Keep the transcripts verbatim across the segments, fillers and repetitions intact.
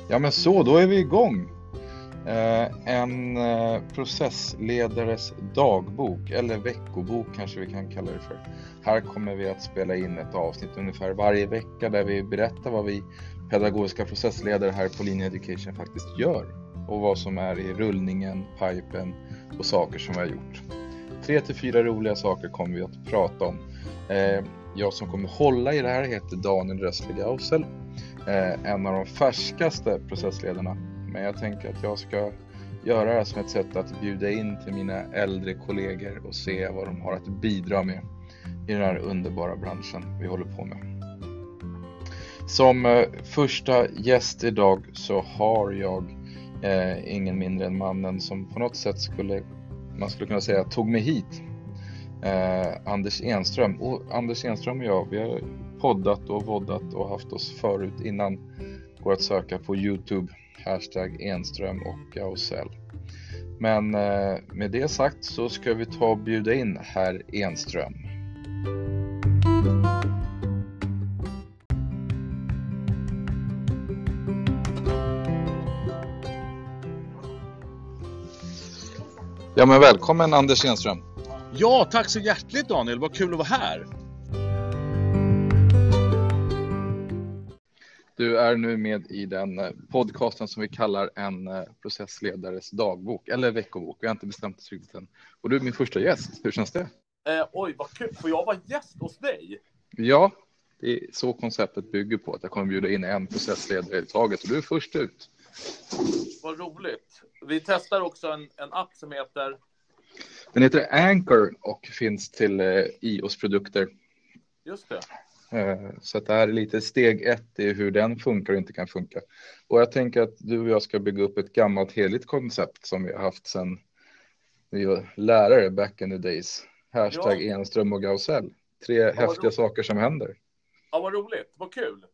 Ja men så, då är vi igång. Eh, en eh, processledares dagbok, eller veckobok kanske vi kan kalla det för. Här kommer vi att spela in ett avsnitt ungefär varje vecka där vi berättar vad vi pedagogiska processledare här på Linje Education faktiskt gör. Och vad som är i rullningen, pipen och saker som vi har gjort. Tre till fyra roliga saker kommer vi att prata om. Eh, jag som kommer hålla i det här heter Daniel Röstlig-Gausel. Eh, en av de färskaste processledarna. Men jag tänker att jag ska göra det här som ett sätt att bjuda in till mina äldre kollegor och se vad de har att bidra med i den här underbara branschen vi håller på med. Som eh, första gäst idag så har jag eh, ingen mindre än mannen som på något sätt skulle, man skulle kunna säga, tog mig hit. Eh, Anders Enström. Och Anders Enström och jag, vi har poddat och voddat och haft oss förut innan. Går att söka på YouTube. Hashtag Enström och Gausel. Men eh, med det sagt så ska vi ta och bjuda in herr Enström. Ja men välkommen Anders Enström. Ja, tack så hjärtligt Daniel. Vad kul att vara här. Du är nu med i den podcasten som vi kallar en processledares dagbok eller veckobok. Vi har inte bestämt oss riktigt än. Och du är min första gäst. Hur känns det? Eh, oj, vad kul. Får jag vara gäst hos dig? Ja, det är så konceptet bygger på. Att jag kommer bjuda in en processledare i taget. Och du är först ut. Vad roligt. Vi testar också en, en app som heter... Den heter Anchor och finns till eh, I O S-produkter. Just det. Så att det här är lite steg ett i hur den funkar och inte kan funka. Och jag tänker att du och jag ska bygga upp ett gammalt heligt koncept som vi har haft sedan vi var lärare back in the days. Hashtag ja. Enström och Gausel. Tre ja, häftiga saker som händer. Ja, vad roligt. Vad kul.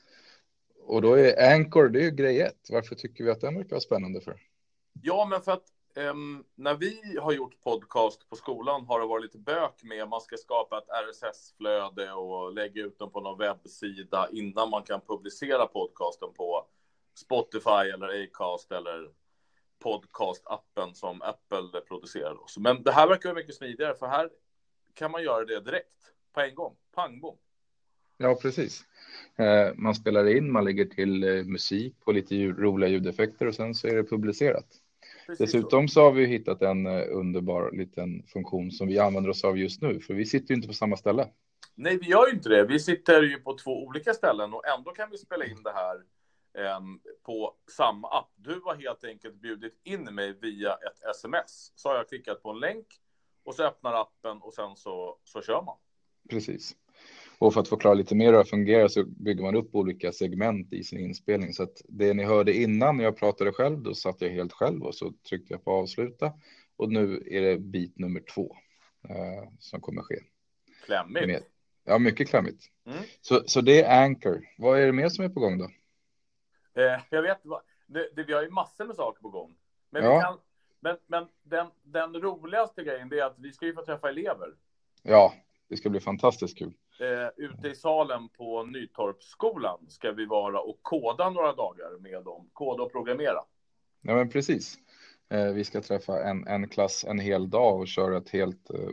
Och då är Anchor, det är ju grej ett. Varför tycker vi att den verkar vara spännande för? Ja, men för att Um, när vi har gjort podcast på skolan har det varit lite bök med att man ska skapa ett R S S-flöde och lägga ut den på någon webbsida innan man kan publicera podcasten på Spotify eller Acast eller podcast-appen som Apple producerar. Men det här verkar mycket smidigare för här kan man göra det direkt på en gång. Pang, bom. Ja, precis. Eh, man spelar in, man lägger till eh, musik och lite ljud, roliga ljudeffekter och sen så är det publicerat. Precis. Dessutom så har vi hittat en underbar liten funktion som vi använder oss av just nu. För vi sitter ju inte på samma ställe. Nej, vi gör ju inte det. Vi sitter ju på två olika ställen och ändå kan vi spela in det här eh, på samma app. Du har helt enkelt bjudit in mig via ett sms. Så har jag klickat på en länk och så öppnar appen och sen så, så kör man. Precis. Och för att förklara lite mer hur det fungerar så bygger man upp olika segment i sin inspelning. Så att det ni hörde innan när jag pratade själv, då satt jag helt själv och så tryckte jag på avsluta. Och nu är det bit nummer två eh, som kommer ske. Klämmigt. Med, ja, mycket klämmigt. Mm. Så, så det är Anchor. Vad är det mer som är på gång då? Eh, jag vet, det, det, vi har ju massor med saker på gång. Men, ja. vi kan, men, men den, den roligaste grejen är att vi ska ju få träffa elever. Ja, det ska bli fantastiskt kul. Eh, ute i salen på Nytorpsskolan ska vi vara och koda några dagar med dem. Koda och programmera. Ja, men precis. Eh, vi ska träffa en, en klass en hel dag och köra ett helt eh,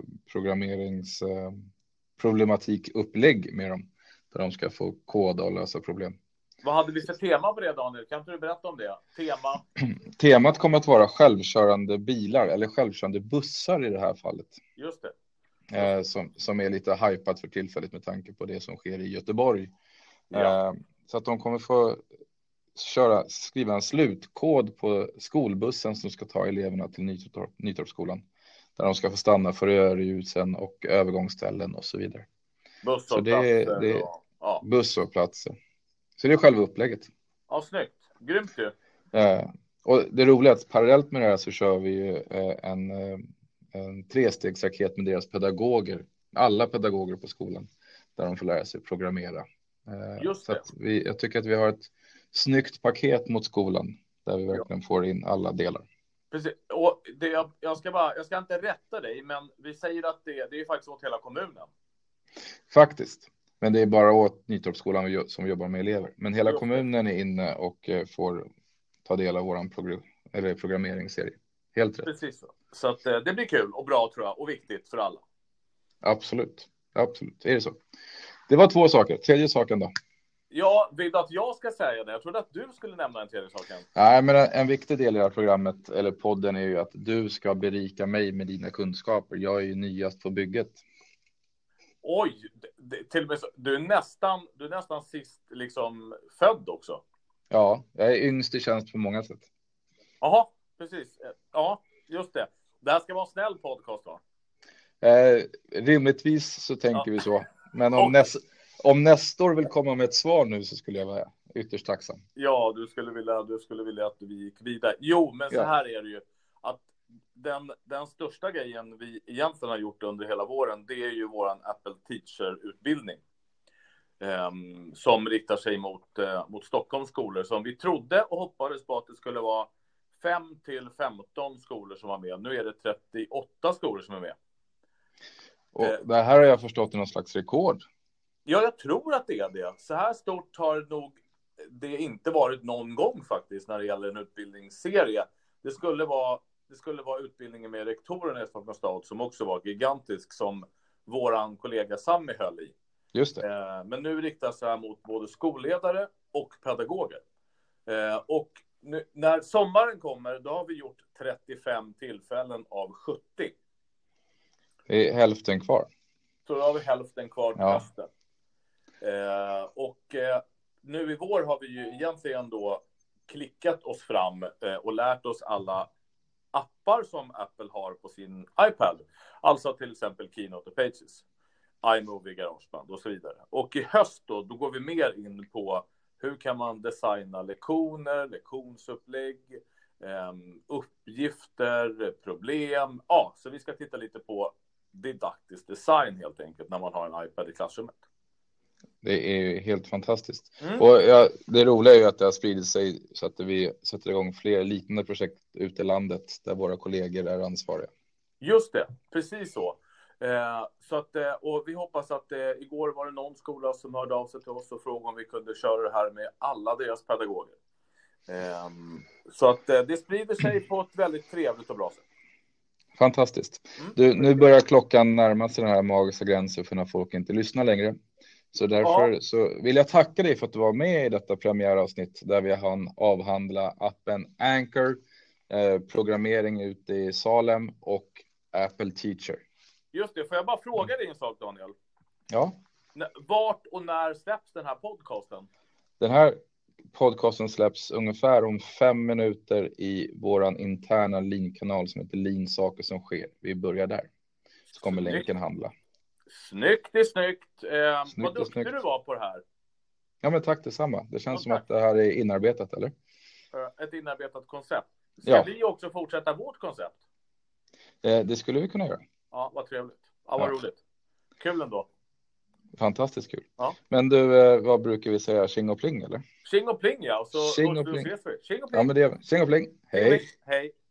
programmeringsproblematik-upplägg eh, med dem. Där de ska få koda och lösa problem. Vad hade vi för tema på det, Daniel? Kan inte du berätta om det? Tema? Temat kommer att vara självkörande bilar eller självkörande bussar i det här fallet. Just det. Eh, som, som är lite hypat för tillfället med tanke på det som sker i Göteborg. Ja. Eh, så att de kommer få köra, skriva en slutkod på skolbussen som ska ta eleverna till Nytorp, Nytorpsskolan. Där de ska få stanna för rödljusen och övergångsställen och så vidare. Buss och så det är, platser. det är och, ja. Buss och platser. Så det är själva upplägget. Ja, snyggt. Grymt ju. Eh, och det roliga är att parallellt med det här så kör vi ju eh, en... Eh, en trestegsraket med deras pedagoger, alla pedagoger på skolan, där de får lära sig programmera. Just så det. att vi, jag tycker att vi har ett snyggt paket mot skolan där vi verkligen ja. får in alla delar. Precis. Och det, jag, jag, ska bara, jag ska inte rätta dig, men vi säger att det, det är faktiskt åt hela kommunen. Faktiskt. Men det är bara åt Nytorpsskolan som jobbar med elever. Men hela Just det. kommunen är inne och eh, får ta del av våran progr- eller programmeringsserie. Helt rätt. Precis så. Så att, eh, det blir kul och bra tror jag och viktigt för alla. Absolut. Absolut. Är det så? Det var två saker. Tredje saken då? Ja, vill du att jag ska säga det? Jag trodde att du skulle nämna en tredje sak. Nej, men en viktig del i det här programmet, eller podden, är ju att du ska berika mig med dina kunskaper. Jag är ju nyast på bygget. Oj, det, till och med så, du är nästan, du är nästan sist liksom född också. Ja, jag är yngst i tjänst på många sätt. Jaha, precis. Ja, just det. Det här ska vara en snäll podcast då. Eh, rimligtvis så tänker Ja. vi så. Men om, Och- näs, om Nestor vill komma med ett svar nu så skulle jag vara ytterst tacksam. Ja, du skulle vilja, du skulle vilja att vi gick vidare. Jo, men så Ja. här är det ju. Att den, den största grejen vi egentligen har gjort under hela våren, det är ju våran Apple Teacher-utbildning. Um, som riktar sig mot, uh, mot Stockholms skolor. Som vi trodde och hoppades på att det skulle vara fem till femton skolor som var med. Nu är det trettioåtta skolor som är med. Och Eh. det här har jag förstått är någon slags rekord. Ja, jag tror att det är det. Så här stort har nog det inte varit någon gång faktiskt när det gäller en utbildningsserie. Det skulle vara, det skulle vara utbildningen med rektorerna i Stockholms stad som också var gigantisk, som våran kollega Sami höll i. Just det. Eh, men nu riktas det här mot både skolledare och pedagoger. Eh, och nu, när sommaren kommer, då har vi gjort trettiofem tillfällen av sjuttio. Det är hälften kvar. Så då har vi hälften kvar till Ja. hösten. Eh, och eh, nu i vår har vi ju egentligen då klickat oss fram eh, och lärt oss alla appar som Apple har på sin iPad. Alltså till exempel Keynote och Pages, iMovie, GarageBand och så vidare. Och i höst då, då går vi mer in på hur kan man designa lektioner, lektionsupplägg, eh, uppgifter, problem. Ja, så vi ska titta lite på didaktisk design helt enkelt när man har en iPad i klassrummet. Det är helt fantastiskt. Mm. Och ja, det roliga är ju att det har spridit sig så att vi sätter igång fler liknande projekt ute i landet där våra kollegor är ansvariga. Just det, precis så. Eh, så att, eh, och vi hoppas att eh, igår var det någon skola som hörde av sig till oss och frågade om vi kunde köra det här med alla deras pedagoger. Eh, så att eh, det sprider sig på ett väldigt trevligt och bra sätt. Fantastiskt. Mm. Du, nu börjar klockan närma sig den här magiska gränsen för när folk inte lyssnar längre. Så därför Ja. så vill jag tacka dig för att du var med i detta premiäravsnitt där vi hann avhandla appen Anchor, eh, programmering ute i Salem och Apple Teacher. Just det, får jag bara fråga dig en sak, Daniel? Ja, N- Vart och när släpps den här podcasten? den här podcasten släpps ungefär om fem minuter i våran interna Lean-kanal som heter Lean saker som sker. Vi börjar där. Så kommer Snyggt. länken handla. Snyggt, det är snyggt. Eh, Snyggt vad är duktig snyggt. du var på det här. Ja, men tack detsamma. Det känns Ja, som tack. att det här är inarbetat, eller? Eh, Ett inarbetat koncept. Ska Ja. vi också fortsätta vårt koncept? Eh, det skulle vi kunna göra. Ja, vad trevligt. Ja, vad Ja. roligt. Kul ändå. Fantastiskt kul. Ja. Men du, eh, vad brukar vi säga? Tjing och pling, eller? Tjing och pling, ja. Och så, Tjing och och så pling. ses vi. Tjing och pling. Ja, men det gör vi. Tjing och pling. Tjing och Hej! pling. Hej.